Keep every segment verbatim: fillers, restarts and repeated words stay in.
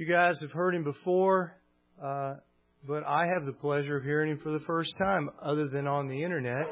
You guys have heard him before, uh, but I have the pleasure of hearing him for the first time, other than on the internet.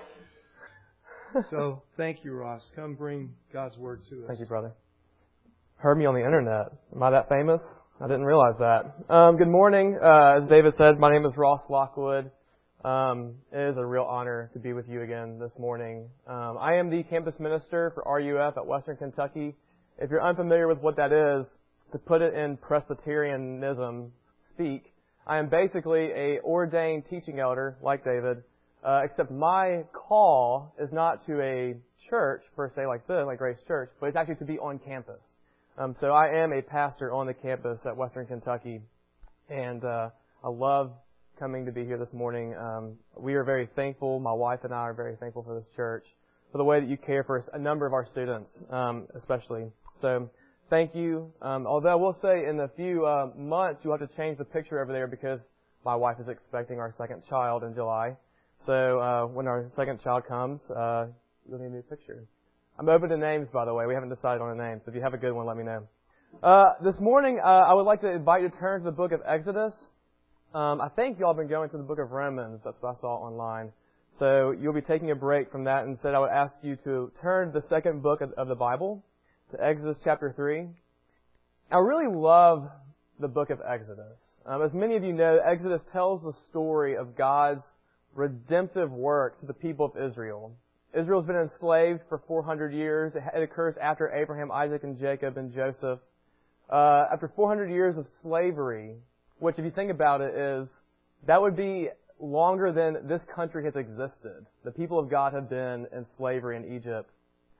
So thank you, Ross. Come bring God's Word to us. Thank you, brother. Heard me on the internet. Am I that famous? I didn't realize that. Um, good morning. Uh, as David said, my name is Ross Lockwood. Um, it is a real honor to be with you again this morning. Um, I am the campus minister for R U F at Western Kentucky. If you're unfamiliar with what that is, to put it in Presbyterianism speak, I am basically a ordained teaching elder, like David, uh, except my call is not to a church, per se, like this, like Grace Church, but it's actually to be on campus. Um, so I am a pastor on the campus at Western Kentucky, and uh, I love coming to be here this morning. Um, we are very thankful, my wife and I are very thankful for this church, for the way that you care for a number of our students, um, especially. So thank you. Um, although I will say in a few uh, months you'll have to change the picture over there because my wife is expecting our second child in July. So uh, when our second child comes, uh, you'll need a new picture. I'm open to names, by the way. We haven't decided on a name, so if you have a good one, let me know. Uh, this morning, uh, I would like to invite you to turn to the book of Exodus. Um, I think y'all have been going to the book of Romans. That's what I saw online. So you'll be taking a break from that. Instead, I would ask you to turn to the second book of, of the Bible, to Exodus chapter three. I really love the book of Exodus. Um, as many of you know, Exodus tells the story of God's redemptive work to the people of Israel. Israel's been enslaved for four hundred years. It occurs after Abraham, Isaac, and Jacob, and Joseph. Uh, after four hundred years of slavery, which, if you think about it, is that would be longer than this country has existed. The people of God have been in slavery in Egypt.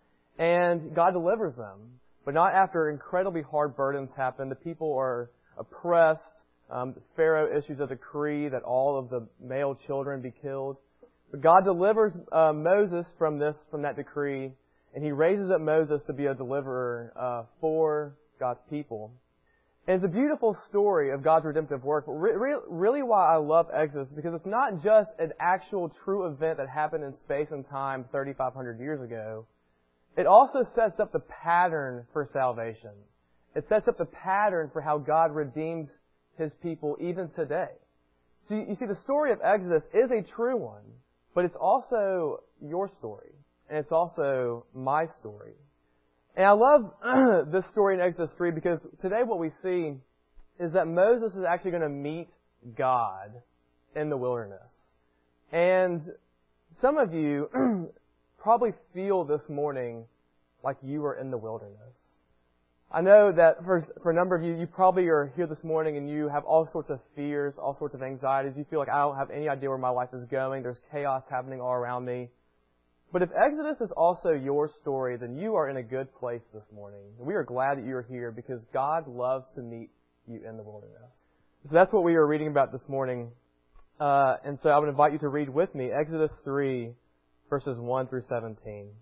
And God delivers them. But not after incredibly hard burdens happen. The people are oppressed. Um, Pharaoh issues a decree that all of the male children be killed. But God delivers uh, Moses from this, from that decree, and He raises up Moses to be a deliverer uh, for God's people. And it's a beautiful story of God's redemptive work. But re- re- really why I love Exodus is because it's not just an actual true event that happened in space and time thirty-five hundred years ago. It also sets up the pattern for salvation. It sets up the pattern for how God redeems His people even today. So you, you see, the story of Exodus is a true one, but it's also your story, and it's also my story. And I love this story in Exodus three because today what we see is that Moses is actually going to meet God in the wilderness. And some of you probably feel this morning like you are in the wilderness. I know that for, for a number of you, you probably are here this morning and you have all sorts of fears, all sorts of anxieties. You feel like I don't have any idea where my life is going. There's chaos happening all around me. But if Exodus is also your story, then you are in a good place this morning. We are glad that you are here because God loves to meet you in the wilderness. So that's what we are reading about this morning. Uh, and so I would invite you to read with me Exodus three, verses one through seventeen.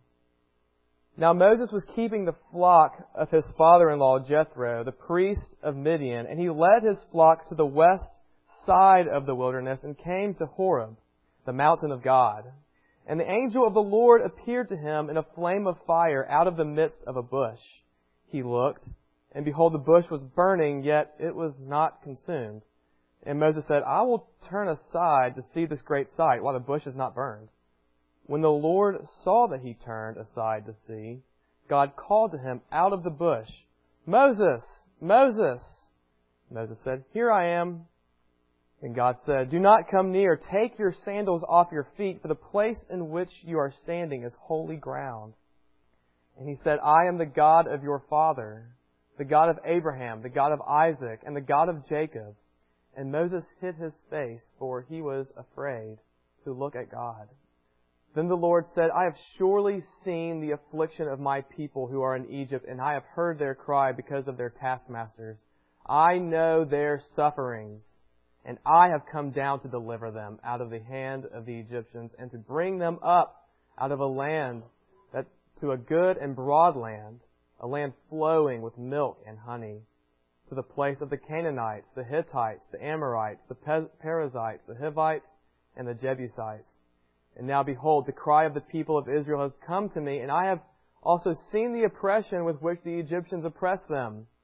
Now Moses was keeping the flock of his father-in-law Jethro, the priest of Midian, and he led his flock to the west side of the wilderness and came to Horeb, the mountain of God. And the angel of the Lord appeared to him in a flame of fire out of the midst of a bush. He looked, and behold, the bush was burning, yet it was not consumed. And Moses said, I will turn aside to see this great sight, while the bush is not burned. When the Lord saw that he turned aside to see, God called to him out of the bush, Moses, Moses. Moses said, Here I am. And God said, Do not come near. Take your sandals off your feet, for the place in which you are standing is holy ground. And he said, I am the God of your father, the God of Abraham, the God of Isaac, and the God of Jacob. And Moses hid his face, for he was afraid to look at God. Then the Lord said, I have surely seen the affliction of my people who are in Egypt, and I have heard their cry because of their taskmasters. I know their sufferings, and I have come down to deliver them out of the hand of the Egyptians, and to bring them up out of a land that to a good and broad land, a land flowing with milk and honey, to the place of the Canaanites, the Hittites, the Amorites, the Perizzites, the Hivites, and the Jebusites. And now behold, the cry of the people of Israel has come to me, and I have also seen the oppression with which the Egyptians oppress them.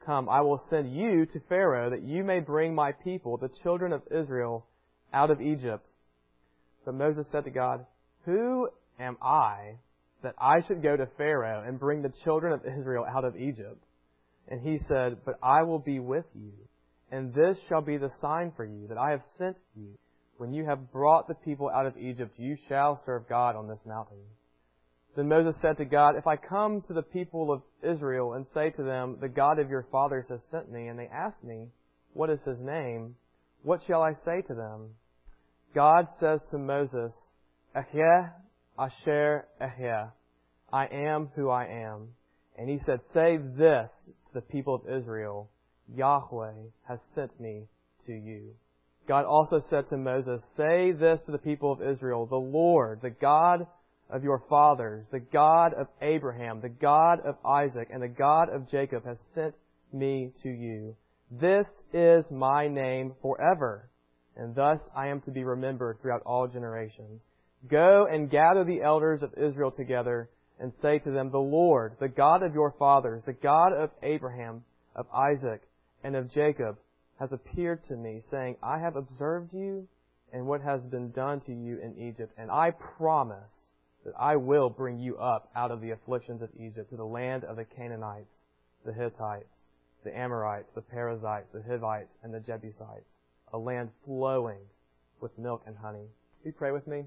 Come, I will send you to Pharaoh, that you may bring my people, the children of Israel, out of Egypt. But Moses said to God, Who am I that I should go to Pharaoh and bring the children of Israel out of Egypt? And he said, But I will be with you, and this shall be the sign for you, that I have sent you. When you have brought the people out of Egypt, you shall serve God on this mountain. Then Moses said to God, If I come to the people of Israel and say to them, The God of your fathers has sent me, and they ask me, What is his name? What shall I say to them? God says to Moses, Ehyeh Asher Ehyeh, I am who I am. And he said, Say this to the people of Israel, Yahweh has sent me to you. God also said to Moses, Say this to the people of Israel, The Lord, the God of your fathers, the God of Abraham, the God of Isaac, and the God of Jacob has sent me to you. This is my name forever, and thus I am to be remembered throughout all generations. Go and gather the elders of Israel together and say to them, The Lord, the God of your fathers, the God of Abraham, of Isaac, and of Jacob, has appeared to me, saying, I have observed you and what has been done to you in Egypt, and I promise that I will bring you up out of the afflictions of Egypt to the land of the Canaanites, the Hittites, the Amorites, the Perizzites, the Hivites, and the Jebusites, a land flowing with milk and honey. Will you pray with me?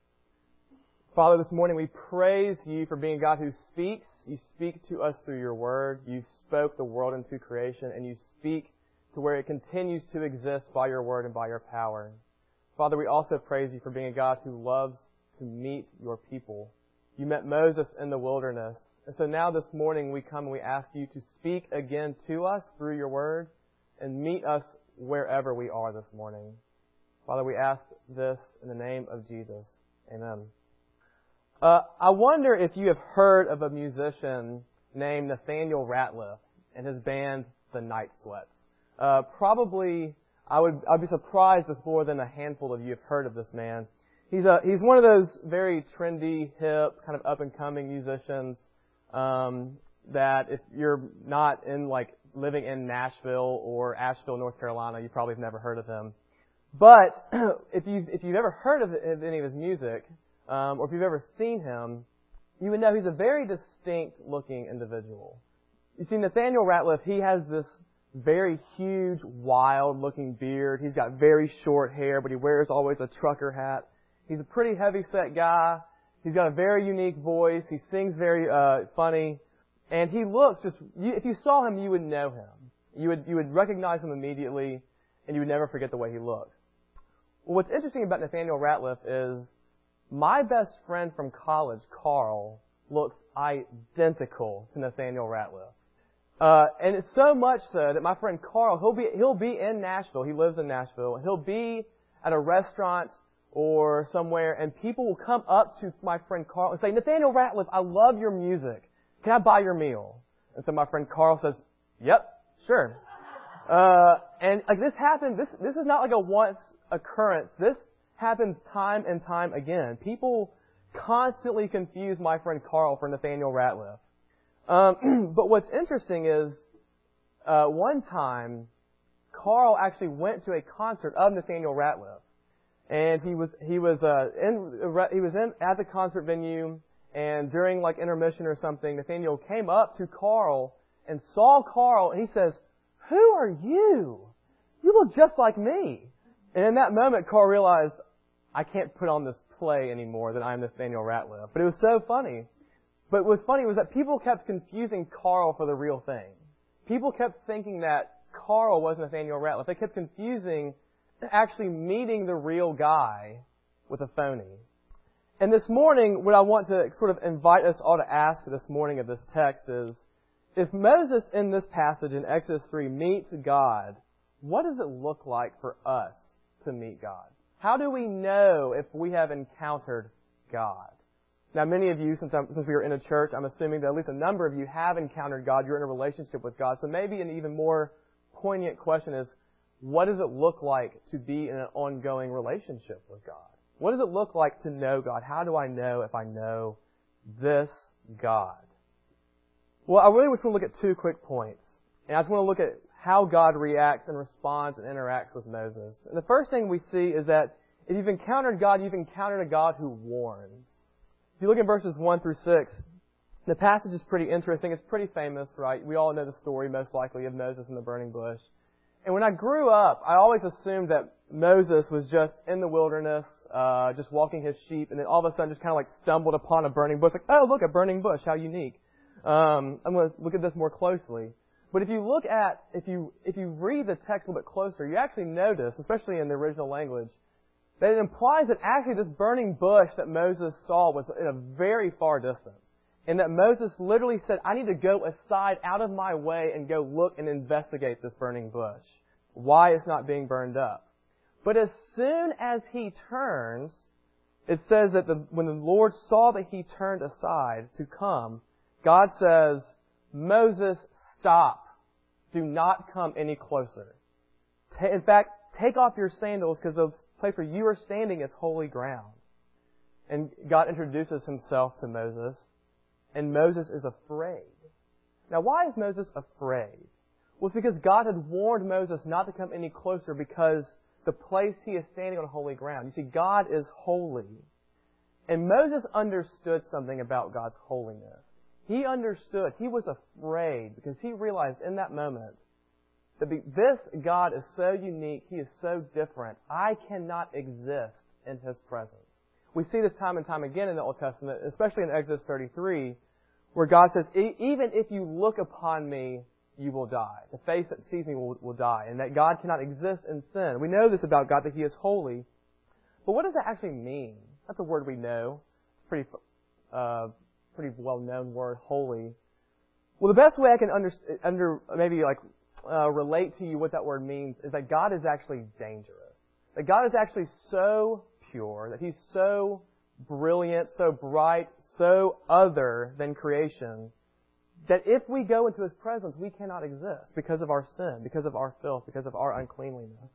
Father, this morning we praise you for being a God who speaks. You speak to us through your word. You spoke the world into creation, and you speak to where it continues to exist by your word and by your power. Father, we also praise you for being a God who loves to meet your people. You met Moses in the wilderness. And so now this morning we come and we ask you to speak again to us through your word and meet us wherever we are this morning. Father, we ask this in the name of Jesus. Amen. Uh, I wonder if you have heard of a musician named Nathaniel Rateliff and his band, The Night Sweats. Uh, probably, I would, I'd be surprised if more than a handful of you have heard of this man. He's a, he's one of those very trendy, hip, kind of up-and-coming musicians, um, that if you're not in, like, living in Nashville or Asheville, North Carolina, you probably have never heard of him. But, if you, if you've ever heard of, of any of his music, um, or if you've ever seen him, you would know he's a very distinct-looking individual. You see, Nathaniel Rateliff, he has this very huge, wild-looking beard. He's got very short hair, but he wears always a trucker hat. He's a pretty heavy-set guy. He's got a very unique voice. He sings very uh funny. And he looks just, you, if you saw him, you would know him. You would, you would recognize him immediately, and you would never forget the way he looked. Well, what's interesting about Nathaniel Rateliff is my best friend from college, Carl, looks identical to Nathaniel Rateliff. Uh, and it's so much so that my friend Carl, he'll be, he'll be in Nashville. He lives in Nashville. He'll be at a restaurant or somewhere, and people will come up to my friend Carl and say, Nathaniel Rateliff, I love your music. Can I buy your meal? And so my friend Carl says, yep, sure. Uh, and like this happens, this, this is not like a once occurrence. This happens time and time again. People constantly confuse my friend Carl for Nathaniel Rateliff. Um, but what's interesting is, uh, one time, Carl actually went to a concert of Nathaniel Rateliff. And he was, he was, uh, in, he was in, at the concert venue, and during like intermission or something, Nathaniel came up to Carl and saw Carl, and he says, who are you? You look just like me. And in that moment, Carl realized, I can't put on this play anymore that I'm Nathaniel Rateliff. But it was so funny. But what was funny was that people kept confusing Carl for the real thing. People kept thinking that Carl was Nathaniel Rateliff. They kept confusing actually meeting the real guy with a phony. And this morning, what I want to sort of invite us all to ask this morning of this text is, if Moses in this passage in Exodus three meets God, what does it look like for us to meet God? How do we know if we have encountered God? Now, many of you, since, I'm, since we are in a church, I'm assuming that at least a number of you have encountered God. You're in a relationship with God. So maybe an even more poignant question is, what does it look like to be in an ongoing relationship with God? What does it look like to know God? How do I know if I know this God? Well, I really just want to look at two quick points. And I just want to look at how God reacts and responds and interacts with Moses. And the first thing we see is that if you've encountered God, you've encountered a God who warns. If you look at verses one through six, the passage is pretty interesting. It's pretty famous, right? We all know the story, most likely, of Moses and the burning bush. And when I grew up, I always assumed that Moses was just in the wilderness, uh, just walking his sheep, and then all of a sudden just kind of like stumbled upon a burning bush. Like, oh, look, a burning bush. How unique. Um, I'm going to look at this more closely. But if you look at, if you, if you read the text a little bit closer, you actually notice, especially in the original language, that it implies that actually this burning bush that Moses saw was in a very far distance. And that Moses literally said, I need to go aside out of my way and go look and investigate this burning bush. Why it's not being burned up. But as soon as he turns, it says that the, when the Lord saw that he turned aside to come, God says, Moses, stop. Do not come any closer. In fact, take off your sandals because the place where you are standing is holy ground. And God introduces himself to Moses, and Moses is afraid. Now, why is Moses afraid? Well, it's because God had warned Moses not to come any closer because the place he is standing on holy ground. You see, God is holy. And Moses understood something about God's holiness. He understood. He was afraid because he realized in that moment that this God is so unique. He is so different. I cannot exist in His presence. We see this time and time again in the Old Testament, especially in Exodus thirty-three, where God says, even if you look upon me, you will die. The face that sees me will, will die. And that God cannot exist in sin. We know this about God, that He is holy. But what does that actually mean? That's a word we know. It's pretty, uh, pretty well-known word, holy. Well, the best way I can under, under maybe like uh, relate to you what that word means is that God is actually dangerous. That God is actually so pure, that He's so brilliant, so bright, so other than creation, that if we go into His presence, we cannot exist because of our sin, because of our filth, because of our uncleanliness.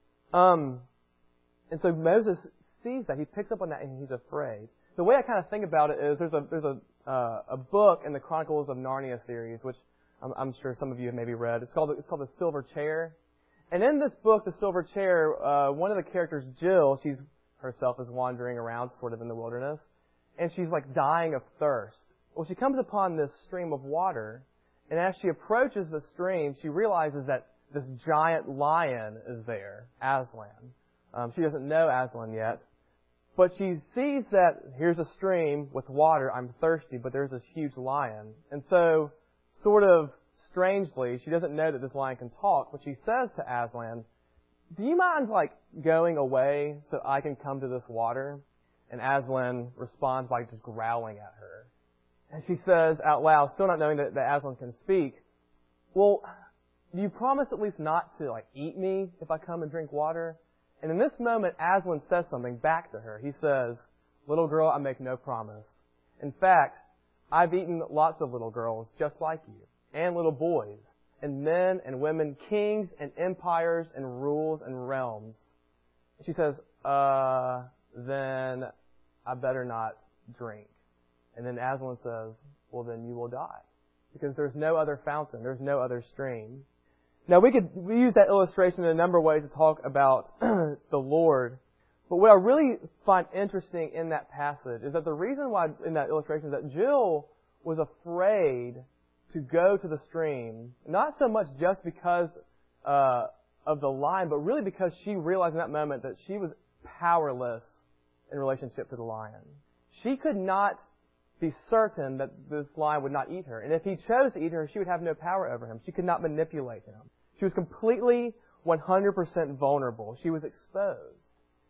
Um, and so Moses sees that. He picks up on that and he's afraid. The way I kind of think about it is there's a there's a uh, a book in the Chronicles of Narnia series, which I'm, I'm sure some of you have maybe read. It's called it's called The Silver Chair. And in this book, The Silver Chair, uh, one of the characters, Jill, she's herself is wandering around sort of in the wilderness, and she's like dying of thirst. Well, she comes upon this stream of water, and as she approaches the stream, she realizes that this giant lion is there, Aslan. Um, she doesn't know Aslan yet, but she sees that here's a stream with water, I'm thirsty, but there's this huge lion. And so, sort of strangely, she doesn't know that this lion can talk, but she says to Aslan, do you mind, like, going away so I can come to this water? And Aslan responds by just growling at her. And she says out loud, still not knowing that, that Aslan can speak, well, do you promise at least not to, like, eat me if I come and drink water? And in this moment, Aslan says something back to her. He says, little girl, I make no promise. In fact, I've eaten lots of little girls just like you, and little boys, and men and women, kings and empires and rules and realms. She says, uh, then I better not drink. And then Aslan says, well, then you will die. Because there's no other fountain. There's no other stream. Now, we could we use that illustration in a number of ways to talk about the Lord. But what I really find interesting in that passage is that the reason why in that illustration is that Jill was afraid to go to the stream, not so much just because uh, of the lion, but really because she realized in that moment that she was powerless in relationship to the lion. She could not be certain that this lion would not eat her. And if he chose to eat her, she would have no power over him. She could not manipulate him. She was completely one hundred percent vulnerable. She was exposed.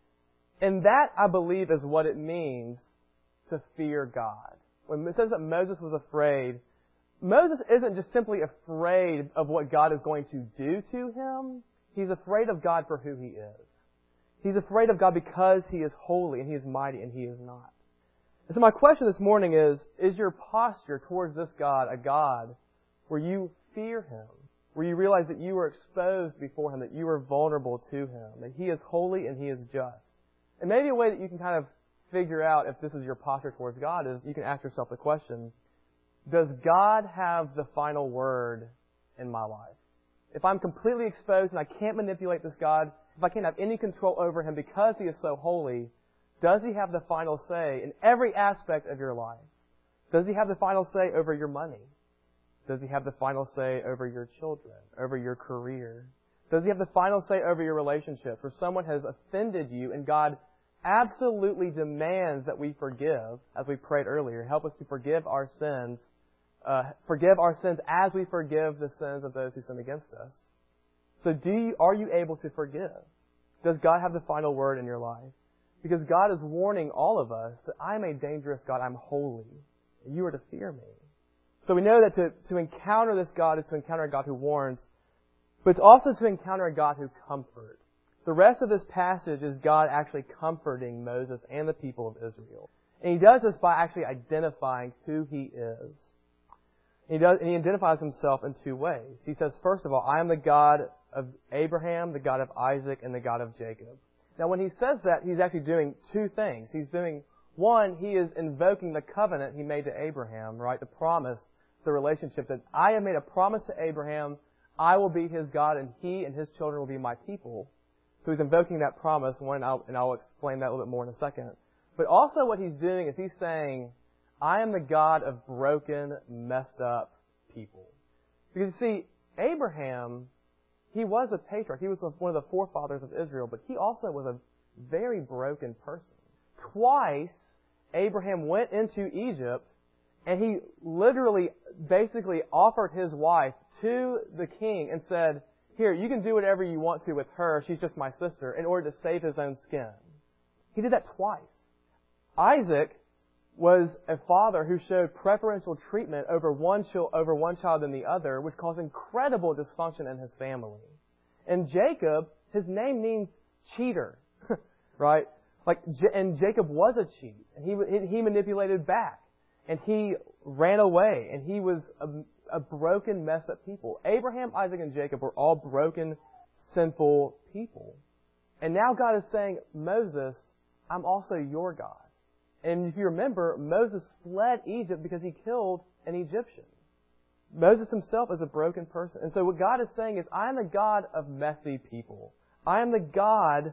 And that, I believe, is what it means to fear God. When it says that Moses was afraid, Moses isn't just simply afraid of what God is going to do to him. He's afraid of God for who He is. He's afraid of God because He is holy and He is mighty and He is not. And so my question this morning is, is your posture towards this God a God where you fear Him, where you realize that you are exposed before Him, that you are vulnerable to Him, that He is holy and He is just? And maybe a way that you can kind of figure out if this is your posture towards God is you can ask yourself the question, does God have the final word in my life? If I'm completely exposed and I can't manipulate this God, if I can't have any control over Him because He is so holy, does He have the final say in every aspect of your life? Does He have the final say over your money? Does He have the final say over your children, over your career? Does He have the final say over your relationships where someone has offended you and God absolutely demands that we forgive, as we prayed earlier? Help us to forgive our sins, uh, forgive our sins as we forgive the sins of those who sin against us. So do you, are you able to forgive? Does God have the final word in your life? Because God is warning all of us that I am a dangerous God. I'm holy. And you are to fear me. So we know that to, to encounter this God is to encounter a God who warns, but it's also to encounter a God who comforts. The rest of this passage is God actually comforting Moses and the people of Israel. And He does this by actually identifying who He is. He does, and He identifies Himself in two ways. He says, first of all, I am the God of Abraham, the God of Isaac, and the God of Jacob. Now when He says that, He's actually doing two things. He's doing, one, He is invoking the covenant He made to Abraham, right? The promise, the relationship that I have made a promise to Abraham, I will be his God and he and his children will be my people. So He's invoking that promise, and I'll, and I'll explain that a little bit more in a second. But also what He's doing is He's saying, I am the God of broken, messed up people. Because you see, Abraham, he was a patriarch. He was one of the forefathers of Israel, but he also was a very broken person. Twice, Abraham went into Egypt and he literally, basically offered his wife to the king and said, here, you can do whatever you want to with her. She's just my sister, in order to save his own skin. He did that twice. Isaac was a father who showed preferential treatment over one, chil- over one child than the other, which caused incredible dysfunction in his family. And Jacob, his name means cheater, right? Like, and Jacob was a cheat, and he he manipulated back, and he ran away, and he was a, a broken, messed up people. Abraham, Isaac, and Jacob were all broken, sinful people. And now God is saying, Moses, I'm also your God. And if you remember, Moses fled Egypt because he killed an Egyptian. Moses himself is a broken person. And so what God is saying is, I am the God of messy people. I am the God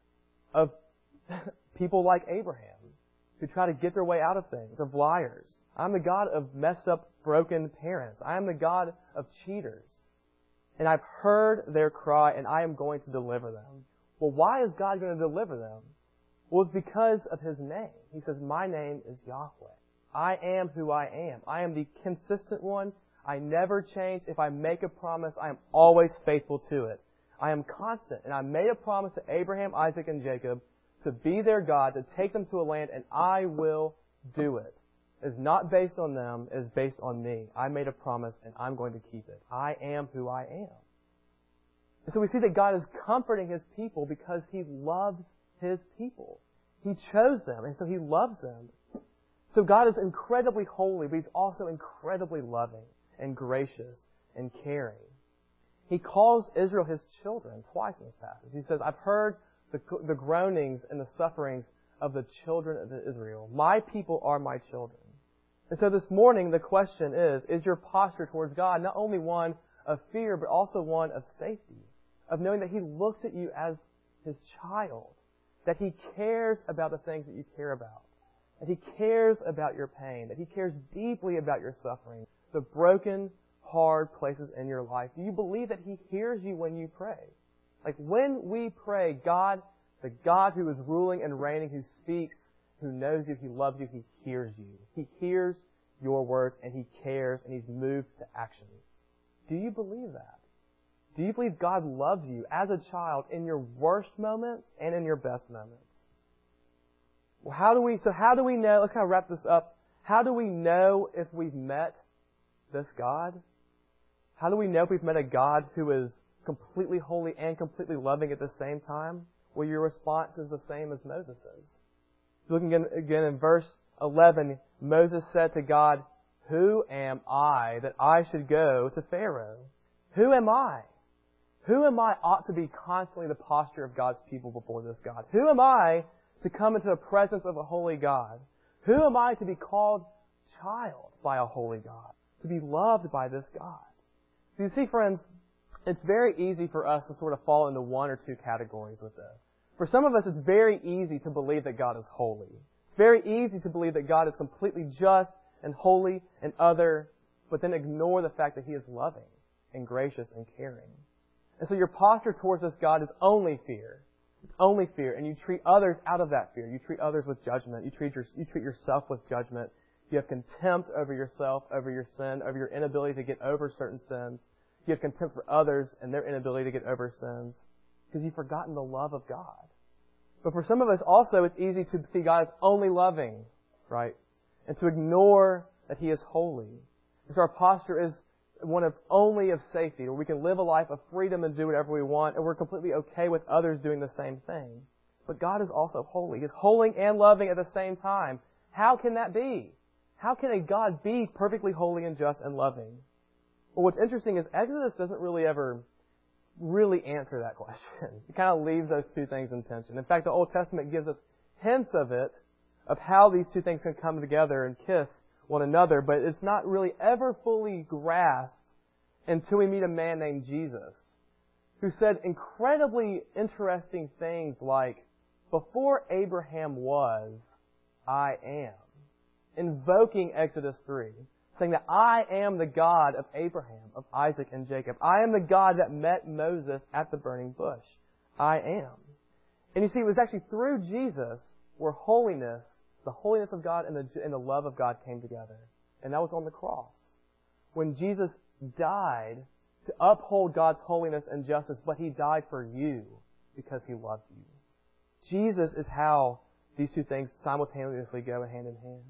of people like Abraham, who try to get their way out of things, of liars. I'm the God of messed up, broken parents. I am the God of cheaters. And I've heard their cry, and I am going to deliver them. Well, why is God going to deliver them? Well, it's because of His name. He says, my name is Yahweh. I am who I am. I am the consistent one. I never change. If I make a promise, I am always faithful to it. I am constant. And I made a promise to Abraham, Isaac, and Jacob to be their God, to take them to a land, and I will do it. It's not based on them. It's based on me. I made a promise, and I'm going to keep it. I am who I am. And so we see that God is comforting His people because He loves His people. He chose them, and so He loves them. So God is incredibly holy, but He's also incredibly loving and gracious and caring. He calls Israel His children twice in this passage. He says, I've heard the, the groanings and the sufferings of the children of Israel. My people are my children. And so this morning, the question is, is your posture towards God not only one of fear, but also one of safety, of knowing that He looks at you as His child, that He cares about the things that you care about, that He cares about your pain, that He cares deeply about your suffering, the broken, hard places in your life? Do you believe that He hears you when you pray? Like when we pray, God, the God who is ruling and reigning, who speaks, who knows you, He loves you, He hears you. He hears your words and He cares and He's moved to action. Do you believe that? Do you believe God loves you as a child in your worst moments and in your best moments? Well, how do we, so how do we know, let's kind of wrap this up. How do we know if we've met this God? How do we know if we've met a God who is completely holy and completely loving at the same time? Well, your response is the same as Moses's. Looking again, again in verse eleven, Moses said to God, who am I that I should go to Pharaoh? Who am I? Who am I ought to be constantly the posture of God's people before this God? Who am I to come into the presence of a holy God? Who am I to be called child by a holy God? To be loved by this God? You see, friends, it's very easy for us to sort of fall into one or two categories with this. For some of us, it's very easy to believe that God is holy. It's very easy to believe that God is completely just and holy and other, but then ignore the fact that He is loving and gracious and caring. And so your posture towards this God is only fear. It's only fear, and you treat others out of that fear. You treat others with judgment. You treat your, you treat yourself with judgment. You have contempt over yourself, over your sin, over your inability to get over certain sins. You have contempt for others and their inability to get over sins because you've forgotten the love of God. But for some of us also, it's easy to see God as only loving, right? And to ignore that He is holy. And so our posture is one of only of safety, where we can live a life of freedom and do whatever we want, and we're completely okay with others doing the same thing. But God is also holy. He's holy and loving at the same time. How can that be? How can a God be perfectly holy and just and loving? Well, what's interesting is Exodus doesn't really ever really answer that question. It kind of leaves those two things in tension. In fact, the Old Testament gives us hints of it, of how these two things can come together and kiss one another, but it's not really ever fully grasped until we meet a man named Jesus, who said incredibly interesting things like, before Abraham was, I am. Invoking Exodus three, saying that I am the God of Abraham, of Isaac, and Jacob. I am the God that met Moses at the burning bush. I am. And you see, it was actually through Jesus where holiness, the holiness of God and the, and the love of God came together. And that was on the cross. When Jesus died to uphold God's holiness and justice, but He died for you because He loved you. Jesus is how these two things simultaneously go hand in hand.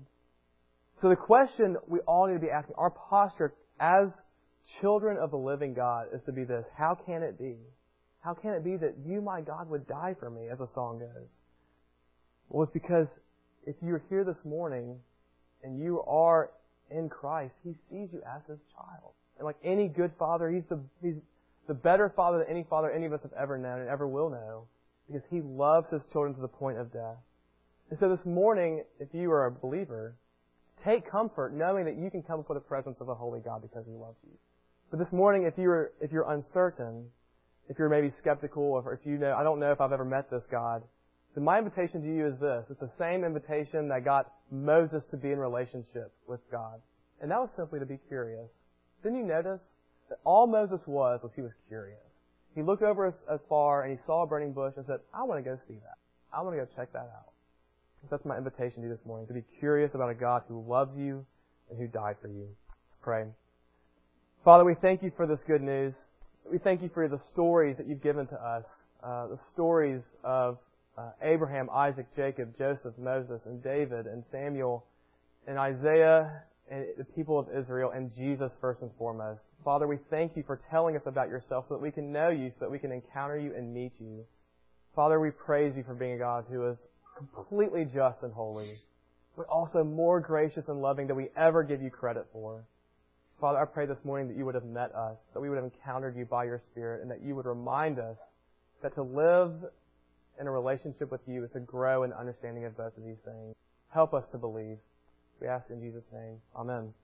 So the question we all need to be asking, our posture as children of the living God, is to be this: how can it be? How can it be that you, my God, would die for me, as the song goes? Well, it's because if you're here this morning and you are in Christ, He sees you as His child. And like any good father, He's the, He's the better father than any father any of us have ever known and ever will know, because He loves His children to the point of death. And so this morning, if you are a believer, take comfort knowing that you can come before the presence of a holy God because He loves you. But this morning, if you're, if you're uncertain, if you're maybe skeptical, or if you know, I don't know if I've ever met this God, then my invitation to you is this. It's the same invitation that got Moses to be in relationship with God. And that was simply to be curious. Didn't you notice that all Moses was, was he was curious? He looked over as, as far and he saw a burning bush and said, I want to go see that. I want to go check that out. That's my invitation to you this morning, to be curious about a God who loves you and who died for you. Let's pray. Father, we thank You for this good news. We thank You for the stories that You've given to us, uh, the stories of uh, Abraham, Isaac, Jacob, Joseph, Moses, and David, and Samuel, and Isaiah, and the people of Israel, and Jesus first and foremost. Father, we thank You for telling us about Yourself so that we can know You, so that we can encounter You and meet You. Father, we praise You for being a God who is completely just and holy, but also more gracious and loving than we ever give You credit for. Father, I pray this morning that You would have met us, that we would have encountered You by Your Spirit, and that You would remind us that to live in a relationship with You is to grow in understanding of both of these things. Help us to believe. We ask in Jesus' name. Amen.